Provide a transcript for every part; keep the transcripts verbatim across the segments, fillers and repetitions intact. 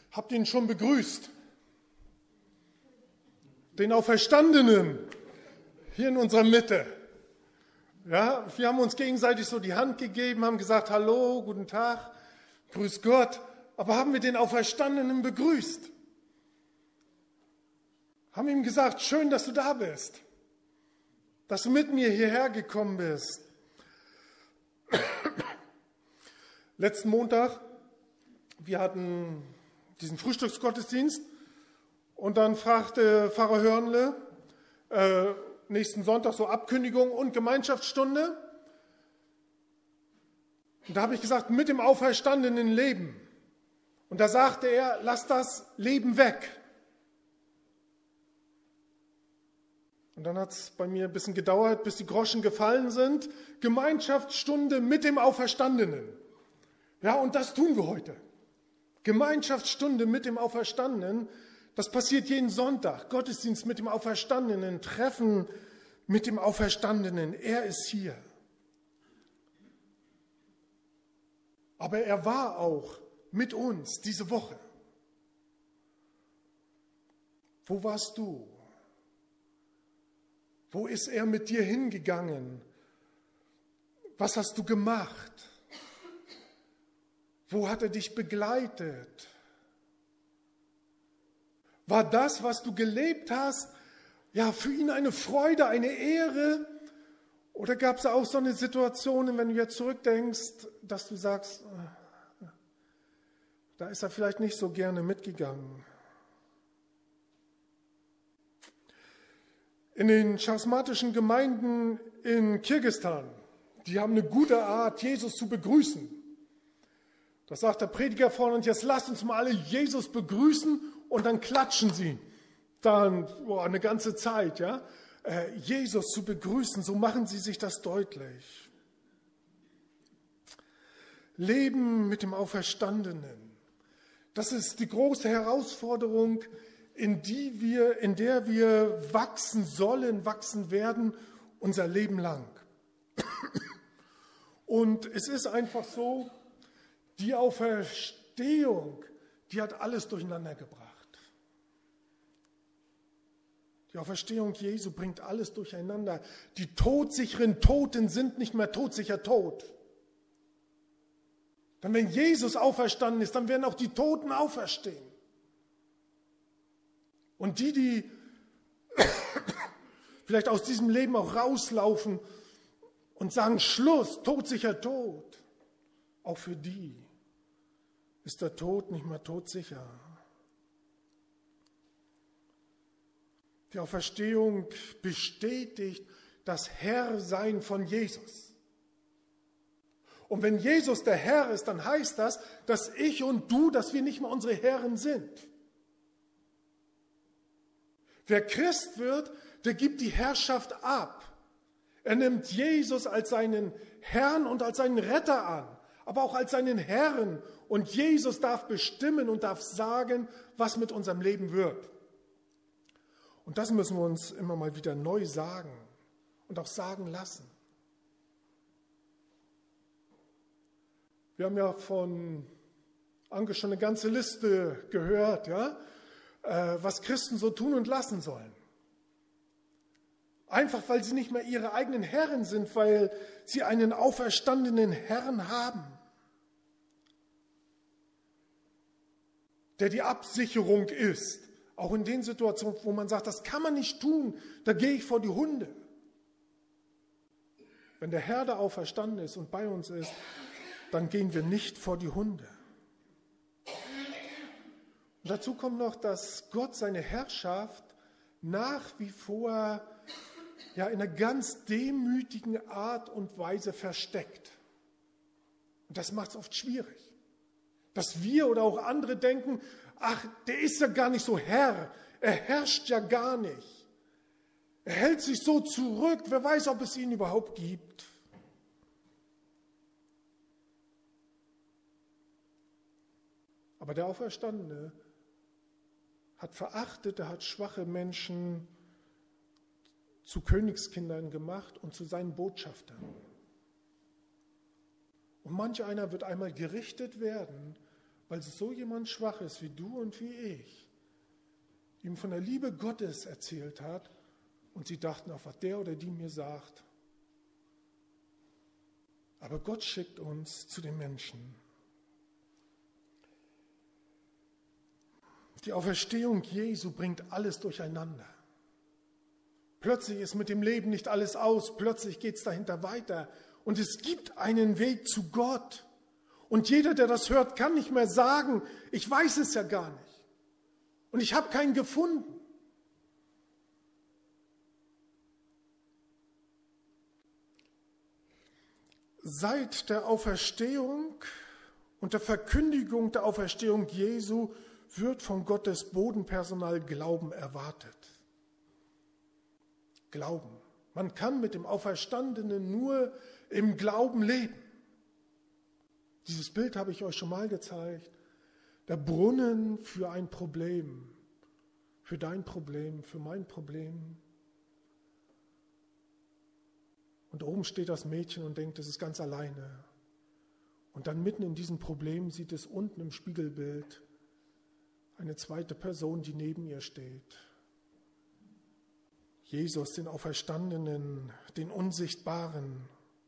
Habt ihr ihn schon begrüßt? Den Auferstandenen hier in unserer Mitte. Ja, wir haben uns gegenseitig so die Hand gegeben, haben gesagt, hallo, guten Tag, grüß Gott. Aber haben wir den Auferstandenen begrüßt? Haben ihm gesagt, schön, dass du da bist, dass du mit mir hierher gekommen bist. Letzten Montag, wir hatten diesen Frühstücksgottesdienst und dann fragte Pfarrer Hörnle, äh, nächsten Sonntag so Abkündigung und Gemeinschaftsstunde. Und da habe ich gesagt, mit dem auferstandenen Leben. Und da sagte er, lass das Leben weg. Und dann hat es bei mir ein bisschen gedauert, bis die Groschen gefallen sind. Gemeinschaftsstunde mit dem Auferstandenen. Ja, und das tun wir heute. Gemeinschaftsstunde mit dem Auferstandenen. Das passiert jeden Sonntag. Gottesdienst mit dem Auferstandenen, Treffen mit dem Auferstandenen. Er ist hier. Aber er war auch mit uns diese Woche. Wo warst du? Wo ist er mit dir hingegangen? Was hast du gemacht? Wo hat er dich begleitet? War das, was du gelebt hast, ja, für ihn eine Freude, eine Ehre? Oder gab es auch so eine Situation, wenn du jetzt zurückdenkst, dass du sagst, da ist er vielleicht nicht so gerne mitgegangen? In den charismatischen Gemeinden in Kirgisistan, die haben eine gute Art, Jesus zu begrüßen. Das sagt der Prediger vorne, und jetzt lasst uns mal alle Jesus begrüßen und dann klatschen sie. Dann boah, eine ganze Zeit, ja, äh, Jesus zu begrüßen, so machen sie sich das deutlich. Leben mit dem Auferstandenen. Das ist die große Herausforderung, in, die wir, in der wir wachsen sollen, wachsen werden, unser Leben lang. Und es ist einfach so, die Auferstehung, die hat alles durcheinander gebracht. Die Auferstehung Jesu bringt alles durcheinander. Die todsicheren Toten sind nicht mehr todsicher tot. Denn wenn Jesus auferstanden ist, dann werden auch die Toten auferstehen. Und die, die vielleicht aus diesem Leben auch rauslaufen und sagen, Schluss, todsicher Tod, auch für die ist der Tod nicht mehr todsicher. Die Auferstehung bestätigt das Herrsein von Jesus. Und wenn Jesus der Herr ist, dann heißt das, dass ich und du, dass wir nicht mehr unsere Herren sind. Wer Christ wird, der gibt die Herrschaft ab. Er nimmt Jesus als seinen Herrn und als seinen Retter an, aber auch als seinen Herrn. Und Jesus darf bestimmen und darf sagen, was mit unserem Leben wird. Und das müssen wir uns immer mal wieder neu sagen und auch sagen lassen. Wir haben ja von Anke schon eine ganze Liste gehört, ja, was Christen so tun und lassen sollen. Einfach, weil sie nicht mehr ihre eigenen Herren sind, weil sie einen auferstandenen Herrn haben, der die Absicherung ist. Auch in den Situationen, wo man sagt, das kann man nicht tun, da gehe ich vor die Hunde. Wenn der Herr da auferstanden ist und bei uns ist, dann gehen wir nicht vor die Hunde. Und dazu kommt noch, dass Gott seine Herrschaft nach wie vor ja, in einer ganz demütigen Art und Weise versteckt. Und das macht es oft schwierig. Dass wir oder auch andere denken, ach, der ist ja gar nicht so Herr, er herrscht ja gar nicht. Er hält sich so zurück, wer weiß, ob es ihn überhaupt gibt. Aber der Auferstandene hat Verachtete, hat schwache Menschen zu Königskindern gemacht und zu seinen Botschaftern. Und manch einer wird einmal gerichtet werden, weil so jemand schwach ist wie du und wie ich, ihm von der Liebe Gottes erzählt hat und sie dachten auf, was der oder die mir sagt. Aber Gott schickt uns zu den Menschen. Die Auferstehung Jesu bringt alles durcheinander. Plötzlich ist mit dem Leben nicht alles aus, plötzlich geht es dahinter weiter. Und es gibt einen Weg zu Gott. Und jeder, der das hört, kann nicht mehr sagen, ich weiß es ja gar nicht. Und ich habe keinen gefunden. Seit der Auferstehung und der Verkündigung der Auferstehung Jesu wird von Gottes Bodenpersonal Glauben erwartet. Glauben. Man kann mit dem Auferstandenen nur im Glauben leben. Dieses Bild habe ich euch schon mal gezeigt. Der Brunnen für ein Problem, für dein Problem, für mein Problem. Und oben steht das Mädchen und denkt, es ist ganz alleine. Und dann mitten in diesem Problem sieht es unten im Spiegelbild eine zweite Person, die neben ihr steht. Jesus, den Auferstandenen, den Unsichtbaren.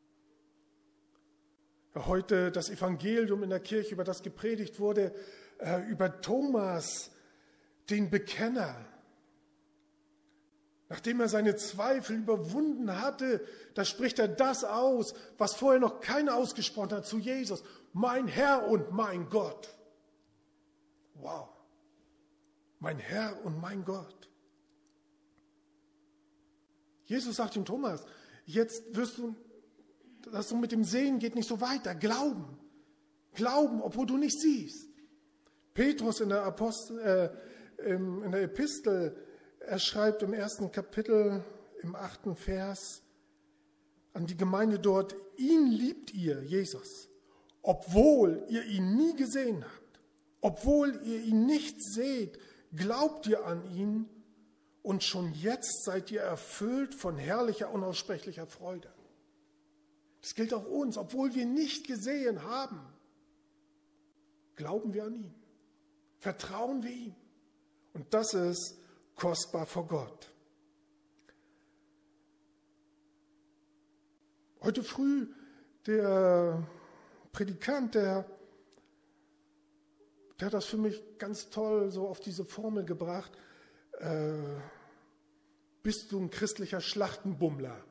Ja, heute das Evangelium in der Kirche, über das gepredigt wurde, äh, über Thomas, den Bekenner. Nachdem er seine Zweifel überwunden hatte, da spricht er das aus, was vorher noch keiner ausgesprochen hat zu Jesus. Mein Herr und mein Gott. Wow. Mein Herr und mein Gott. Jesus sagt ihm, Thomas, jetzt wirst du, das so mit dem Sehen geht nicht so weiter. Glauben. Glauben, obwohl du nicht siehst. Petrus in der, Apostel, äh, in der Epistel, er schreibt im ersten Kapitel, im achten Vers, an die Gemeinde dort, ihn liebt ihr, Jesus, obwohl ihr ihn nie gesehen habt, obwohl ihr ihn nicht seht, glaubt ihr an ihn und schon jetzt seid ihr erfüllt von herrlicher, unaussprechlicher Freude. Das gilt auch uns, obwohl wir nicht gesehen haben, glauben wir an ihn, vertrauen wir ihm. Und das ist kostbar vor Gott. Heute früh der Predikant, der, der hat das für mich ganz toll so auf diese Formel gebracht. Äh, bist du ein christlicher Schlachtenbummler?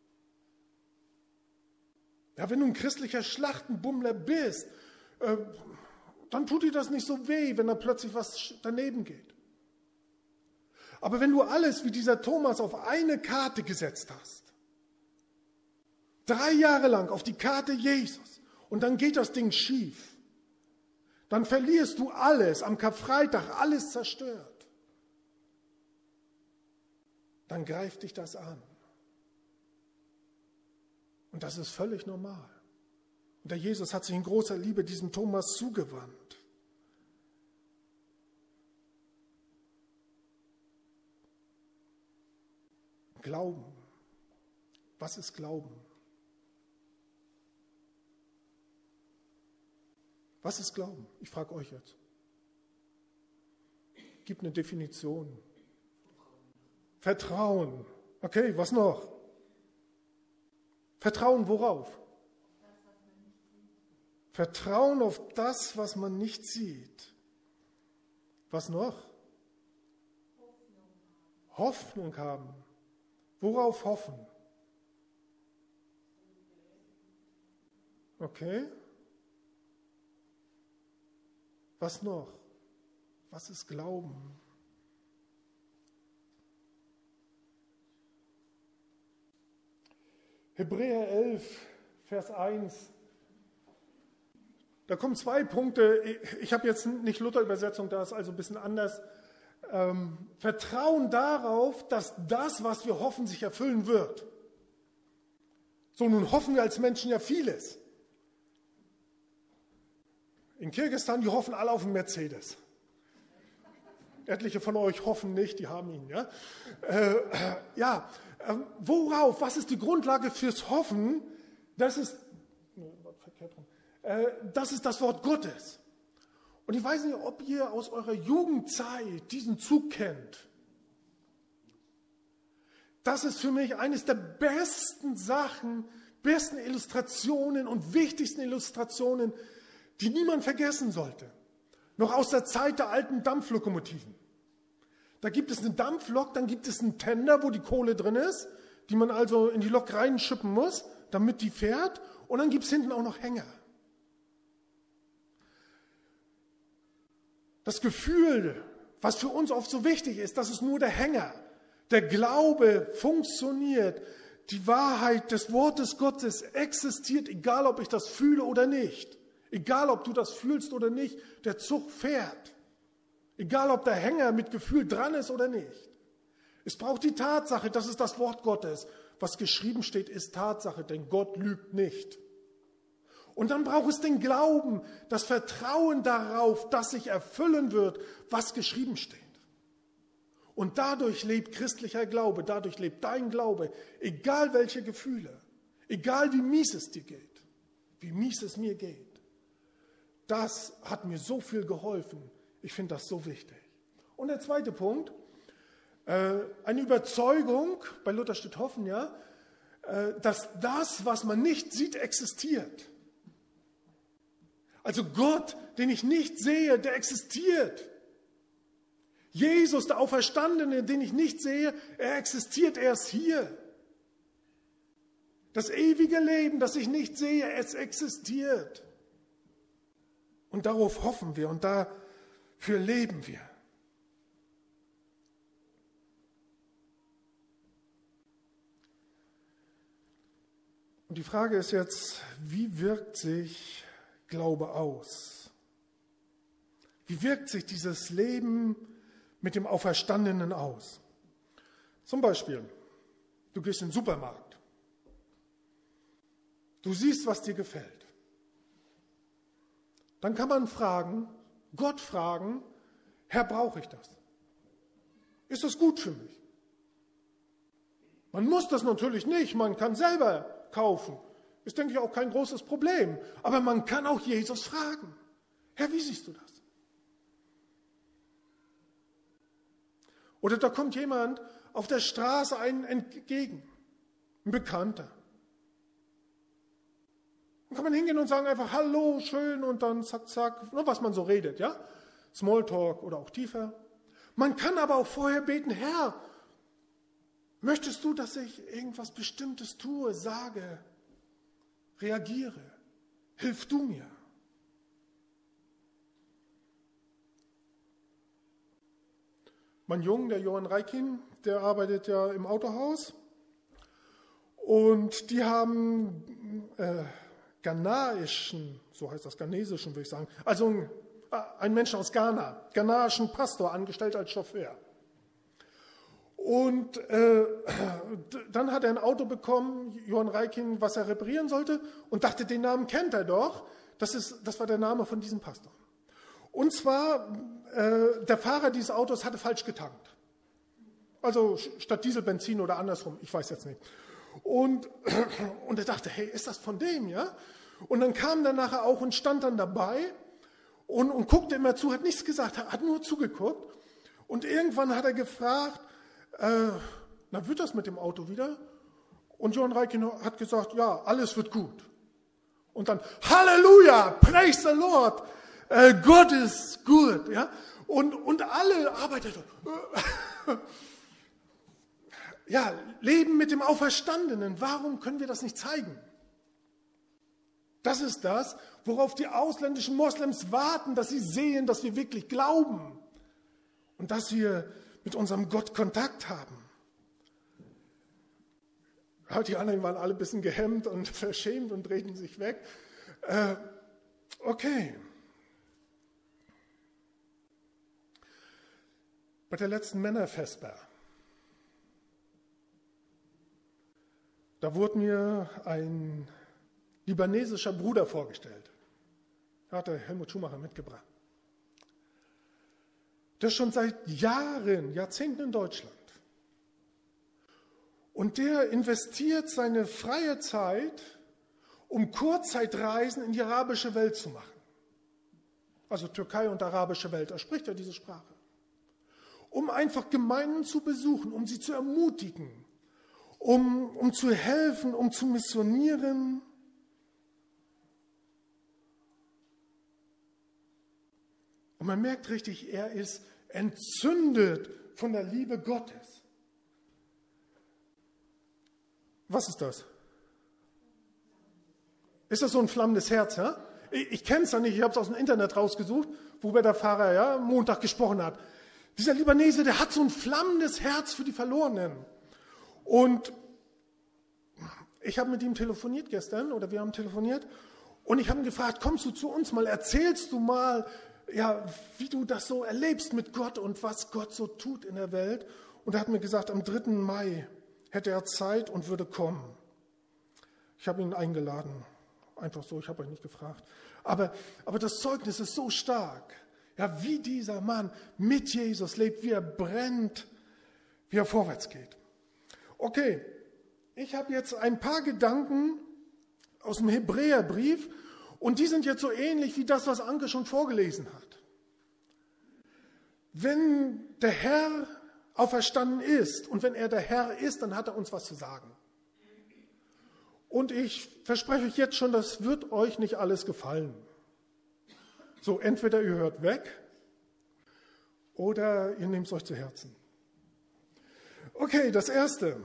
Ja, wenn du ein christlicher Schlachtenbummler bist, äh, dann tut dir das nicht so weh, wenn da plötzlich was daneben geht. Aber wenn du alles wie dieser Thomas auf eine Karte gesetzt hast, drei Jahre lang auf die Karte Jesus, und dann geht das Ding schief, dann verlierst du alles, am Karfreitag alles zerstört. Dann greift dich das an. Und das ist völlig normal. Und der Jesus hat sich in großer Liebe diesem Thomas zugewandt. Glauben. Was ist Glauben? Was ist Glauben? Ich frage euch jetzt. Gib eine Definition. Vertrauen. Okay, was noch? Vertrauen worauf? Vertrauen auf das, was man nicht sieht. Was noch? Hoffnung haben. Worauf hoffen? Okay. Was noch? Was ist Glauben? Hebräer elf, Vers eins. Da kommen zwei Punkte. Ich habe jetzt nicht Luther-Übersetzung, da ist also ein bisschen anders. Ähm, Vertrauen darauf, dass das, was wir hoffen, sich erfüllen wird. So, nun hoffen wir als Menschen ja vieles. In Kirgisistan, die hoffen alle auf einen Mercedes. Etliche von euch hoffen nicht, die haben ihn. Ja, äh, ja äh, worauf, was ist die Grundlage fürs Hoffen? Das ist, äh, das ist das Wort Gottes. Und Und ich weiß nicht, ob ihr aus eurer Jugendzeit diesen Zug kennt. Das ist für mich eines der besten Sachen, besten Illustrationen und wichtigsten Illustrationen, die niemand vergessen sollte. Noch aus der Zeit der alten Dampflokomotiven. Da gibt es eine Dampflok, dann gibt es einen Tender, wo die Kohle drin ist, die man also in die Lok reinschippen muss, damit die fährt. Und dann gibt es hinten auch noch Hänger. Das Gefühl, was für uns oft so wichtig ist, das ist nur der Hänger. Der Glaube funktioniert. Die Wahrheit des Wortes Gottes existiert, egal ob ich das fühle oder nicht. Egal ob du das fühlst oder nicht, der Zug fährt. Egal ob der Hänger mit Gefühl dran ist oder nicht. Es braucht die Tatsache, das ist das Wort Gottes. Was geschrieben steht, ist Tatsache, denn Gott lügt nicht. Und dann braucht es den Glauben, das Vertrauen darauf, dass sich erfüllen wird, was geschrieben steht. Und dadurch lebt christlicher Glaube, dadurch lebt dein Glaube, egal welche Gefühle, egal wie mies es dir geht, wie mies es mir geht. Das hat mir so viel geholfen. Ich finde das so wichtig. Und der zweite Punkt, äh, eine Überzeugung, bei Luther steht Hoffen, ja, äh, dass das, was man nicht sieht, existiert. Also Gott, den ich nicht sehe, der existiert. Jesus, der Auferstandene, den ich nicht sehe, er existiert, er ist hier. Das ewige Leben, das ich nicht sehe, es existiert. Und darauf hoffen wir und dafür leben wir. Und die Frage ist jetzt, wie wirkt sich Glaube aus? Wie wirkt sich dieses Leben mit dem Auferstandenen aus? Zum Beispiel, du gehst in den Supermarkt. Du siehst, was dir gefällt. Dann kann man fragen, Gott fragen, Herr, brauche ich das? Ist das gut für mich? Man muss das natürlich nicht, man kann selber kaufen. Ist, denke ich, auch kein großes Problem. Aber man kann auch Jesus fragen, Herr, wie siehst du das? Oder da kommt jemand auf der Straße einen entgegen, ein Bekannter. Dann kann man hingehen und sagen einfach, hallo, schön, und dann zack, zack, nur was man so redet, ja? Smalltalk oder auch tiefer. Man kann aber auch vorher beten, Herr, möchtest du, dass ich irgendwas Bestimmtes tue, sage, reagiere? Hilf du mir. Mein Junge, der Johann Reikin, der arbeitet ja im Autohaus und die haben äh, ghanaischen, so heißt das, ghanesischen würde ich sagen, also ein, ein Mensch aus Ghana, ghanaischen Pastor angestellt als Chauffeur. Und äh, dann hat er ein Auto bekommen, Johann Reikin, was er reparieren sollte und dachte, den Namen kennt er doch. Das, ist, das war der Name von diesem Pastor. Und zwar, äh, der Fahrer dieses Autos hatte falsch getankt. Also statt Diesel Benzin oder andersrum, ich weiß jetzt nicht. Und, und er dachte, hey, ist das von dem, ja? Und dann kam er nachher auch und stand dann dabei und, und guckte immer zu, hat nichts gesagt, hat nur zugeguckt. Und irgendwann hat er gefragt, äh, na, wird das mit dem Auto wieder? Und Johann Reikin hat gesagt, ja, alles wird gut. Und dann, Halleluja, praise the Lord, äh, Gott ist gut. Ja? Und, und alle arbeiteten. Ja, leben mit dem Auferstandenen. Warum können wir das nicht zeigen? Das ist das, worauf die ausländischen Moslems warten, dass sie sehen, dass wir wirklich glauben und dass wir mit unserem Gott Kontakt haben. Die anderen waren alle ein bisschen gehemmt und verschämt und drehten sich weg. Äh, okay. Bei der letzten Männervesper, da wurde mir ein libanesischer Bruder vorgestellt. Da hat der Helmut Schumacher mitgebracht. Der ist schon seit Jahren, Jahrzehnten in Deutschland. Und der investiert seine freie Zeit, um Kurzzeitreisen in die arabische Welt zu machen. also Türkei und arabische Welt, er spricht ja diese Sprache, um einfach Gemeinden zu besuchen, um sie zu ermutigen, um, um zu helfen, um zu missionieren. Und man merkt richtig, er ist entzündet von der Liebe Gottes. Was ist das? Ist das so ein flammendes Herz? Ja? Ich, ich kenne es ja nicht, ich habe es aus dem Internet rausgesucht, worüber der Pfarrer ja, Montag gesprochen hat. Dieser Libanese, der hat so ein flammendes Herz für die Verlorenen. Und ich habe mit ihm telefoniert gestern, oder wir haben telefoniert, und ich habe ihn gefragt, kommst du zu uns mal, erzählst du mal, ja, wie du das so erlebst mit Gott und was Gott so tut in der Welt. Und er hat mir gesagt, am dritten Mai hätte er Zeit und würde kommen. Ich habe ihn eingeladen, einfach so, ich habe euch nicht gefragt. Aber, aber das Zeugnis ist so stark, ja, wie dieser Mann mit Jesus lebt, wie er brennt, wie er vorwärts geht. Okay, ich habe jetzt ein paar Gedanken aus dem Hebräerbrief und die sind jetzt so ähnlich wie das, was Anke schon vorgelesen hat. Wenn der Herr auferstanden ist und wenn er der Herr ist, dann hat er uns was zu sagen. Und ich verspreche euch jetzt schon, das wird euch nicht alles gefallen. So, entweder ihr hört weg oder ihr nehmt es euch zu Herzen. Okay, das Erste.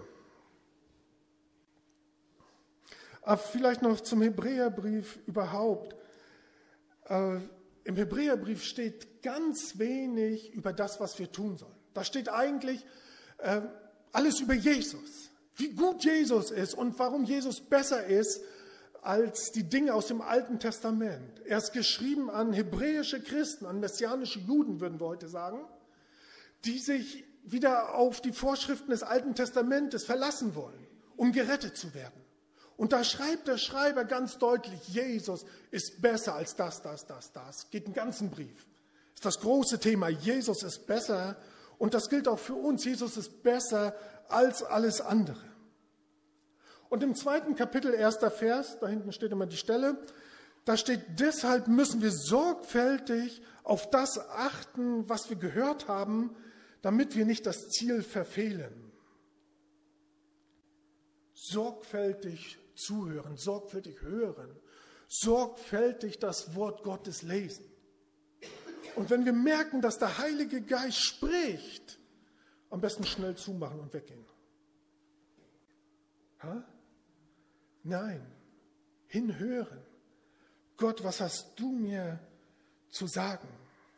Aber vielleicht noch zum Hebräerbrief überhaupt. Äh, Im Hebräerbrief steht ganz wenig über das, was wir tun sollen. Da steht eigentlich äh, alles über Jesus. Wie gut Jesus ist und warum Jesus besser ist als die Dinge aus dem Alten Testament. Er ist geschrieben an hebräische Christen, an messianische Juden, würden wir heute sagen, die sich wieder auf die Vorschriften des Alten Testamentes verlassen wollen, um gerettet zu werden. Und da schreibt der Schreiber ganz deutlich, Jesus ist besser als das, das, das, das. Geht im ganzen Brief. Das ist das große Thema, Jesus ist besser. Und das gilt auch für uns, Jesus ist besser als alles andere. Und im zweiten Kapitel, erster Vers, da hinten steht immer die Stelle, da steht, deshalb müssen wir sorgfältig auf das achten, was wir gehört haben, damit wir nicht das Ziel verfehlen. Sorgfältig zuhören, sorgfältig hören, sorgfältig das Wort Gottes lesen. Und wenn wir merken, dass der Heilige Geist spricht, am besten schnell zumachen und weggehen. Ha? Nein, hinhören. Gott, was hast du mir zu sagen?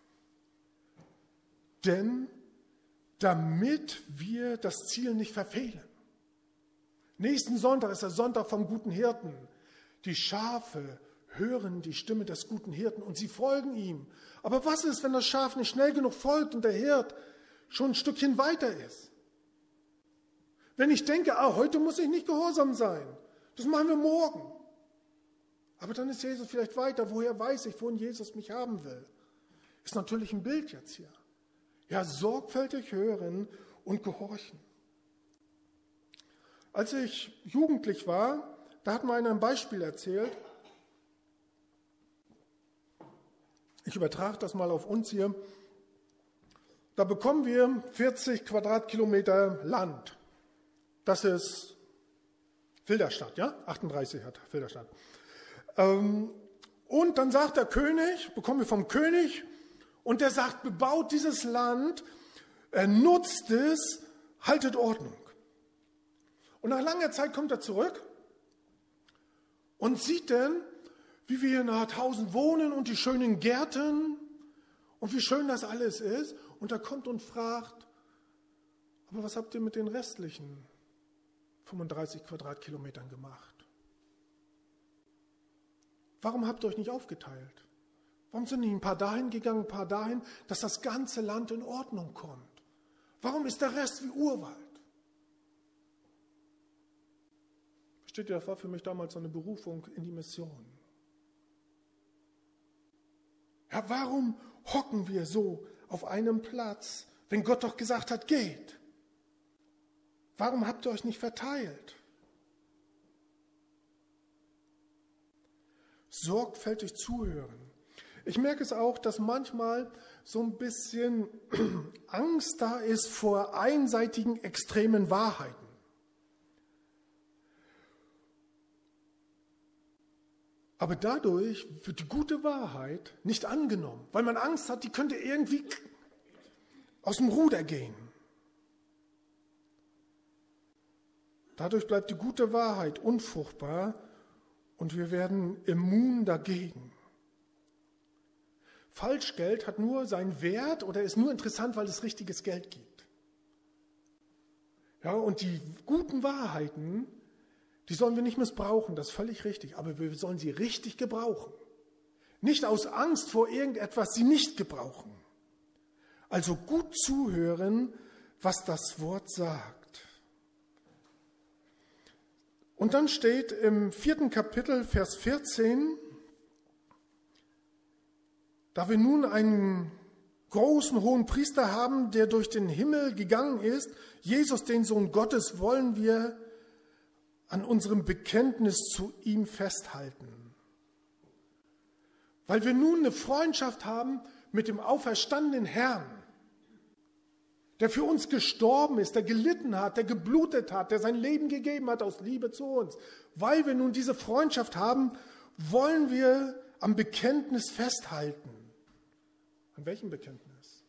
Denn damit wir das Ziel nicht verfehlen. Nächsten Sonntag ist der Sonntag vom guten Hirten. Die Schafe hören die Stimme des guten Hirten und sie folgen ihm. Aber was ist, wenn das Schaf nicht schnell genug folgt und der Hirt schon ein Stückchen weiter ist? Wenn ich denke, ah, heute muss ich nicht gehorsam sein, das machen wir morgen. Aber dann ist Jesus vielleicht weiter. Woher weiß ich, wohin Jesus mich haben will? Ist natürlich ein Bild jetzt hier. Ja, sorgfältig hören und gehorchen. Als ich jugendlich war, da hat mir einer ein Beispiel erzählt. Ich übertrage das mal auf uns hier. Da bekommen wir vierzig Quadratkilometer Land. Das ist Filderstadt, ja? achtunddreißig hat Filderstadt. Und dann sagt der König, bekommen wir vom König, und der sagt, bebaut dieses Land, er nutzt es, haltet Ordnung. Und nach langer Zeit kommt er zurück und sieht dann, wie wir hier in Harthausen wohnen und die schönen Gärten und wie schön das alles ist. Und er kommt und fragt, aber was habt ihr mit den restlichen fünfunddreißig Quadratkilometern gemacht? Warum habt ihr euch nicht aufgeteilt? Warum sind nicht ein paar dahin gegangen, ein paar dahin, dass das ganze Land in Ordnung kommt? Warum ist der Rest wie Urwald? Versteht ihr, das war für mich damals so eine Berufung in die Mission. Ja, warum hocken wir so auf einem Platz, wenn Gott doch gesagt hat, geht? Warum habt ihr euch nicht verteilt? Sorgfältig zuhören. Ich merke es auch, dass manchmal so ein bisschen Angst da ist vor einseitigen, extremen Wahrheiten. Aber dadurch wird die gute Wahrheit nicht angenommen, weil man Angst hat, die könnte irgendwie aus dem Ruder gehen. Dadurch bleibt die gute Wahrheit unfruchtbar und wir werden immun dagegen. Falschgeld hat nur seinen Wert oder ist nur interessant, weil es richtiges Geld gibt. Ja, und die guten Wahrheiten, die sollen wir nicht missbrauchen, das ist völlig richtig, aber wir sollen sie richtig gebrauchen. Nicht aus Angst vor irgendetwas sie nicht gebrauchen. Also gut zuhören, was das Wort sagt. Und dann steht im vierten Kapitel, Vers vierzehn, da wir nun einen großen hohen Priester haben, der durch den Himmel gegangen ist, Jesus, den Sohn Gottes, wollen wir an unserem Bekenntnis zu ihm festhalten. Weil wir nun eine Freundschaft haben mit dem auferstandenen Herrn, der für uns gestorben ist, der gelitten hat, der geblutet hat, der sein Leben gegeben hat aus Liebe zu uns. Weil wir nun diese Freundschaft haben, wollen wir am Bekenntnis festhalten. An welchem Bekenntnis?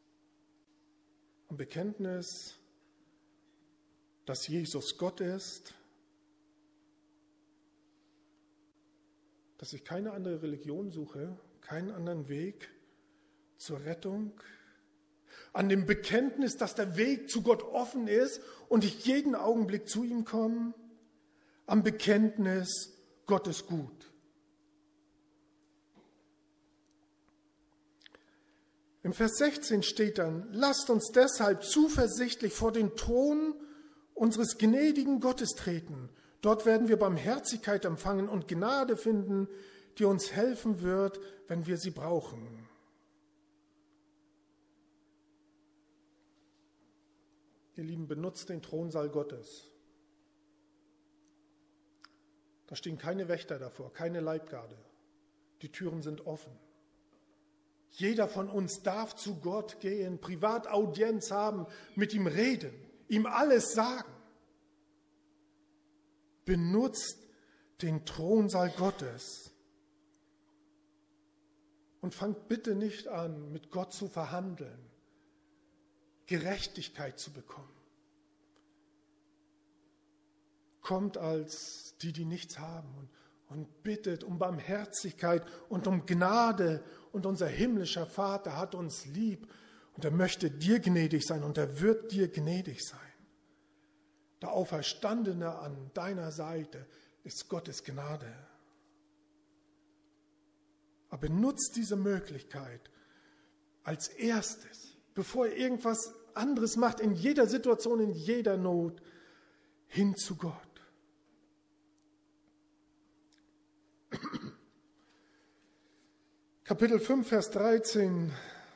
Am Bekenntnis, dass Jesus Gott ist, dass ich keine andere Religion suche, keinen anderen Weg zur Rettung. An dem Bekenntnis, dass der Weg zu Gott offen ist und ich jeden Augenblick zu ihm komme. Am Bekenntnis, Gott ist gut. Im Vers sechzehn steht dann, lasst uns deshalb zuversichtlich vor den Thron unseres gnädigen Gottes treten. Dort werden wir Barmherzigkeit empfangen und Gnade finden, die uns helfen wird, wenn wir sie brauchen. Ihr Lieben, benutzt den Thronsaal Gottes. Da stehen keine Wächter davor, keine Leibgarde. Die Türen sind offen. Jeder von uns darf zu Gott gehen, Privataudienz haben, mit ihm reden, ihm alles sagen. Benutzt den Thronsaal Gottes und fangt bitte nicht an, mit Gott zu verhandeln, Gerechtigkeit zu bekommen. Kommt als die, die nichts haben und, und bittet um Barmherzigkeit und um Gnade. Und unser himmlischer Vater hat uns lieb und er möchte dir gnädig sein und er wird dir gnädig sein. Der Auferstandene an deiner Seite ist Gottes Gnade. Aber nutzt diese Möglichkeit als erstes, bevor ihr irgendwas anderes macht, in jeder Situation, in jeder Not, hin zu Gott. Kapitel fünf, Vers dreizehn.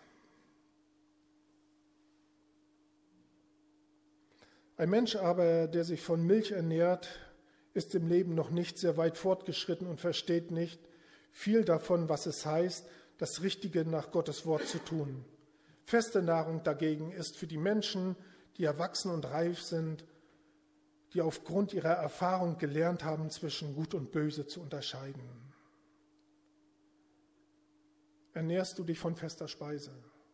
Ein Mensch aber, der sich von Milch ernährt, ist im Leben noch nicht sehr weit fortgeschritten und versteht nicht viel davon, was es heißt, das Richtige nach Gottes Wort zu tun. Feste Nahrung dagegen ist für die Menschen, die erwachsen und reif sind, die aufgrund ihrer Erfahrung gelernt haben, zwischen Gut und Böse zu unterscheiden. Ernährst du dich von fester Speise?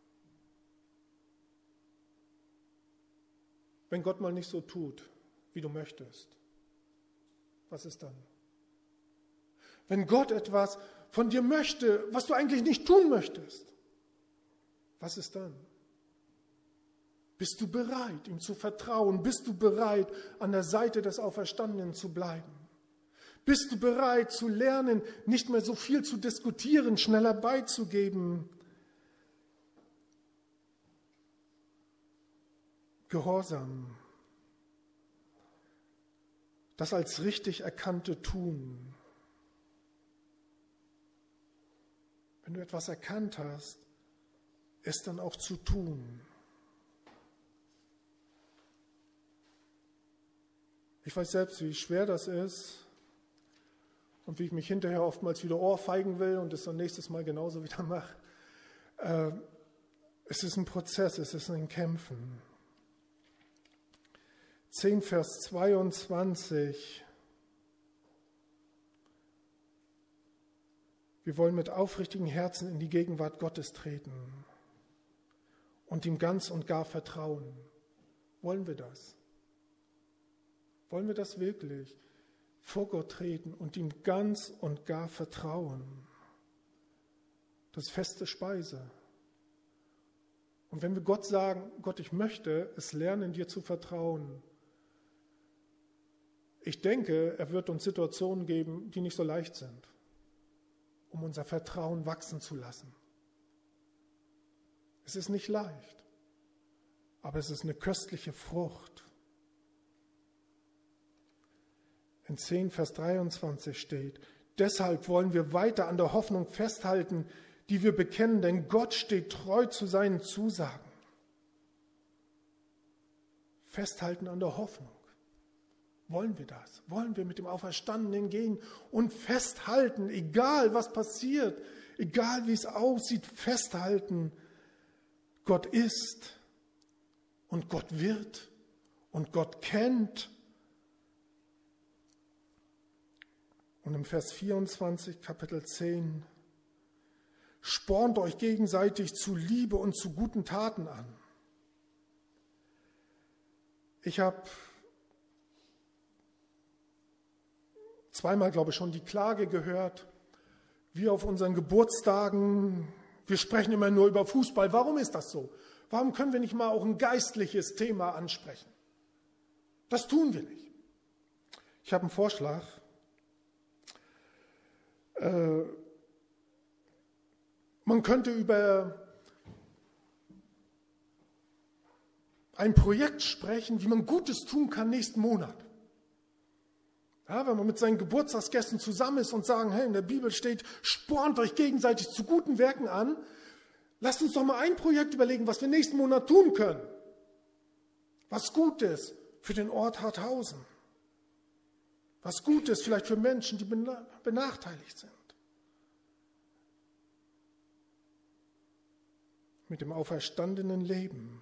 Wenn Gott mal nicht so tut, wie du möchtest, was ist dann? Wenn Gott etwas von dir möchte, was du eigentlich nicht tun möchtest, was ist dann? Bist du bereit, ihm zu vertrauen? Bist du bereit, an der Seite des Auferstandenen zu bleiben? Bist du bereit zu lernen, nicht mehr so viel zu diskutieren, schneller beizugeben? Gehorsam. Das als richtig Erkannte tun. Wenn du etwas erkannt hast, es dann auch zu tun. Ich weiß selbst, wie schwer das ist. und wie ich mich hinterher oftmals wieder ohrfeigen will und es dann nächstes Mal genauso wieder mache. Äh, es ist ein Prozess, es ist ein Kämpfen. zehn, Vers zweiundzwanzig. Wir wollen mit aufrichtigen Herzen in die Gegenwart Gottes treten und ihm ganz und gar vertrauen. Wollen wir das? Wollen wir das wirklich? Vor Gott treten und ihm ganz und gar vertrauen. Das ist feste Speise. Und wenn wir Gott sagen, Gott, ich möchte es lernen, dir zu vertrauen, ich denke, er wird uns Situationen geben, die nicht so leicht sind, um unser Vertrauen wachsen zu lassen. Es ist nicht leicht, aber es ist eine köstliche Frucht. In zehn, Vers dreiundzwanzig steht, deshalb wollen wir weiter an der Hoffnung festhalten, die wir bekennen, denn Gott steht treu zu seinen Zusagen. Festhalten an der Hoffnung. Wollen wir das? Wollen wir mit dem Auferstandenen gehen und festhalten, egal was passiert, egal wie es aussieht, festhalten, Gott ist und Gott wird und Gott kennt. Und im Vers vierundzwanzig, Kapitel zehn, spornt euch gegenseitig zu Liebe und zu guten Taten an. Ich habe zweimal, glaube ich, schon die Klage gehört, wir auf unseren Geburtstagen, wir sprechen immer nur über Fußball. Warum ist das so? Warum können wir nicht mal auch ein geistliches Thema ansprechen? Das tun wir nicht. Ich habe einen Vorschlag. Äh, man könnte über ein Projekt sprechen, wie man Gutes tun kann nächsten Monat. Ja, wenn man mit seinen Geburtstagsgästen zusammen ist und sagen, hey, in der Bibel steht, spornt euch gegenseitig zu guten Werken an. Lasst uns doch mal ein Projekt überlegen, was wir nächsten Monat tun können. Was Gutes für den Ort Harthausen. Was Gutes vielleicht für Menschen, die benachteiligt sind. Mit dem auferstandenen Leben.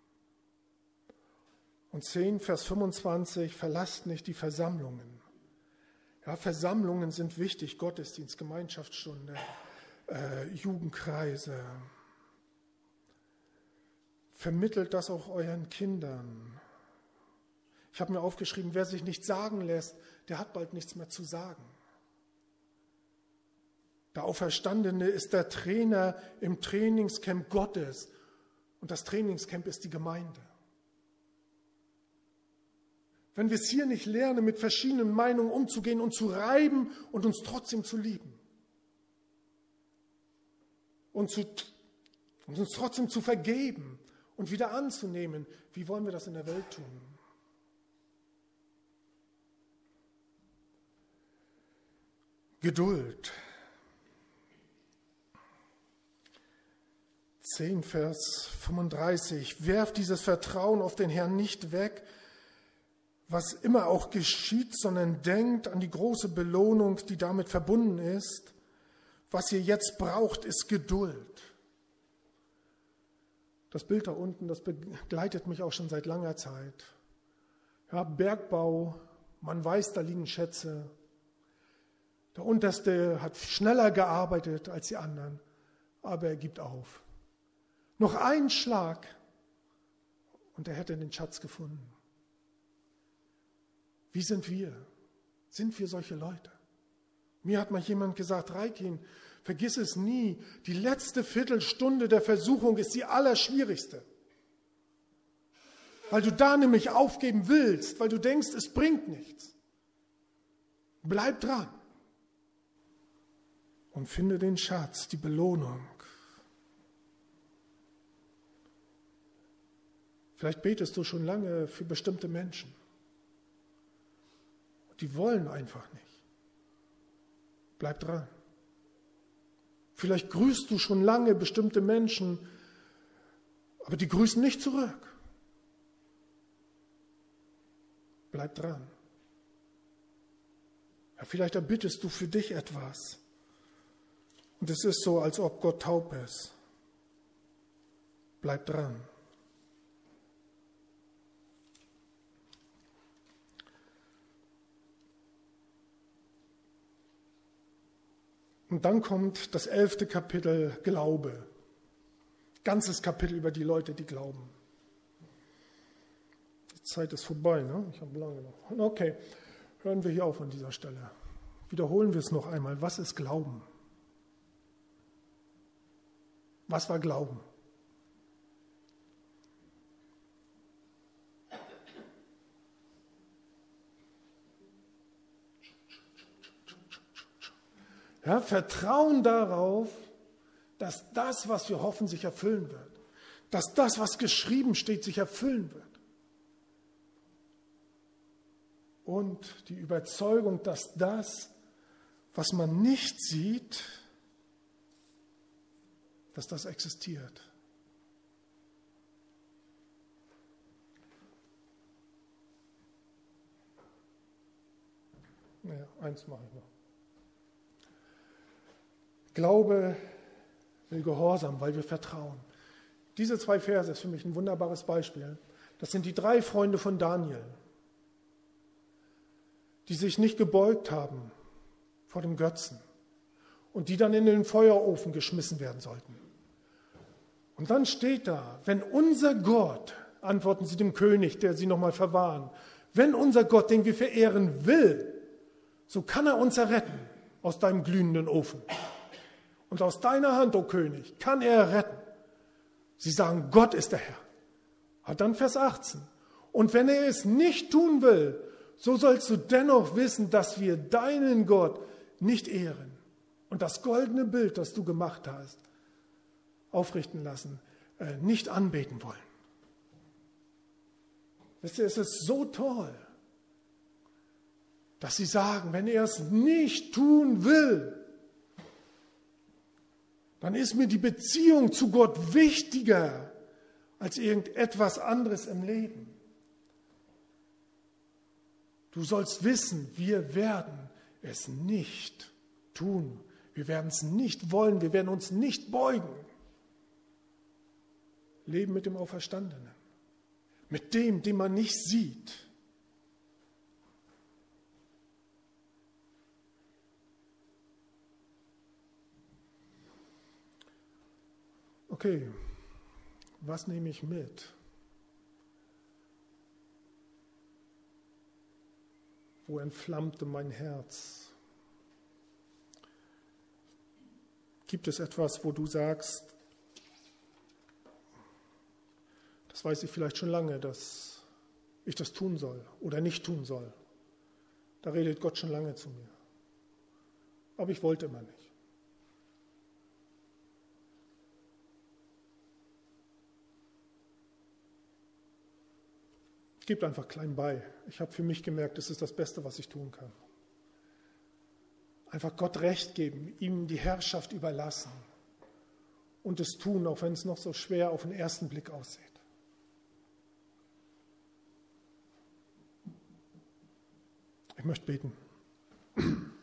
Und zehn, Vers fünfundzwanzig, verlasst nicht die Versammlungen. Ja, Versammlungen sind wichtig, Gottesdienst, Gemeinschaftsstunde, äh, Jugendkreise. Vermittelt das auch euren Kindern. Ich habe mir aufgeschrieben, wer sich nichts sagen lässt, der hat bald nichts mehr zu sagen. Der Auferstandene ist der Trainer im Trainingscamp Gottes. Und das Trainingscamp ist die Gemeinde. Wenn wir es hier nicht lernen, mit verschiedenen Meinungen umzugehen und zu reiben und uns trotzdem zu lieben. Und, zu, und uns trotzdem zu vergeben und wieder anzunehmen, wie wollen wir das in der Welt tun? Geduld. zehn, Vers fünfunddreißig. Werft dieses Vertrauen auf den Herrn nicht weg, was immer auch geschieht, sondern denkt an die große Belohnung, die damit verbunden ist. Was ihr jetzt braucht, ist Geduld. Das Bild da unten, das begleitet mich auch schon seit langer Zeit. Ja, Bergbau, man weiß, da liegen Schätze. Der Unterste hat schneller gearbeitet als die anderen, aber er gibt auf. Noch ein Schlag und er hätte den Schatz gefunden. Wie sind wir? Sind wir solche Leute? Mir hat mal jemand gesagt, Reikin, vergiss es nie, die letzte Viertelstunde der Versuchung ist die allerschwierigste. Weil du da nämlich aufgeben willst, weil du denkst, es bringt nichts. Bleib dran und finde den Schatz, die Belohnung. Vielleicht betest du schon lange für bestimmte Menschen. Die wollen einfach nicht. Bleib dran. Vielleicht grüßt du schon lange bestimmte Menschen, aber die grüßen nicht zurück. Bleib dran. Ja, vielleicht erbittest du für dich etwas. Und es ist so, als ob Gott taub ist. Bleib dran. Und dann kommt das elfte Kapitel Glaube. Ganzes Kapitel über die Leute, die glauben. Die Zeit ist vorbei, ne? Ich habe lange noch. Okay, hören wir hier auf an dieser Stelle. Wiederholen wir es noch einmal. Was ist Glauben? Was war Glauben? Ja, Vertrauen darauf, dass das, was wir hoffen, sich erfüllen wird. Dass das, was geschrieben steht, sich erfüllen wird. Und die Überzeugung, dass das, was man nicht sieht, dass das existiert. Naja, eins mache ich noch. Glaube will Gehorsam, weil wir vertrauen. Diese zwei Verse ist für mich ein wunderbares Beispiel. Das sind die drei Freunde von Daniel, die sich nicht gebeugt haben vor dem Götzen und die dann in den Feuerofen geschmissen werden sollten. Und dann steht da, wenn unser Gott, antworten sie dem König, der sie nochmal verwahren, wenn unser Gott, den wir verehren, will, so kann er uns erretten aus deinem glühenden Ofen. Und aus deiner Hand, o König, kann er retten. Sie sagen, Gott ist der Herr. Aber dann Vers achtzehn. Und wenn er es nicht tun will, so sollst du dennoch wissen, dass wir deinen Gott nicht ehren und das goldene Bild, das du gemacht hast, aufrichten lassen, nicht anbeten wollen. Wisst ihr, es ist so toll, dass sie sagen, wenn er es nicht tun will, dann ist mir die Beziehung zu Gott wichtiger als irgendetwas anderes im Leben. Du sollst wissen, wir werden es nicht tun. Wir werden es nicht wollen, wir werden uns nicht beugen. Leben mit dem Auferstandenen, mit dem, den man nicht sieht. Okay, was nehme ich mit? Wo entflammte mein Herz? Gibt es etwas, wo du sagst, das weiß ich vielleicht schon lange, dass ich das tun soll oder nicht tun soll? Da redet Gott schon lange zu mir. Aber ich wollte immer nicht. Gebt einfach klein bei. Ich habe für mich gemerkt, das ist das Beste, was ich tun kann. Einfach Gott Recht geben, ihm die Herrschaft überlassen und es tun, auch wenn es noch so schwer auf den ersten Blick aussieht. Ich möchte beten.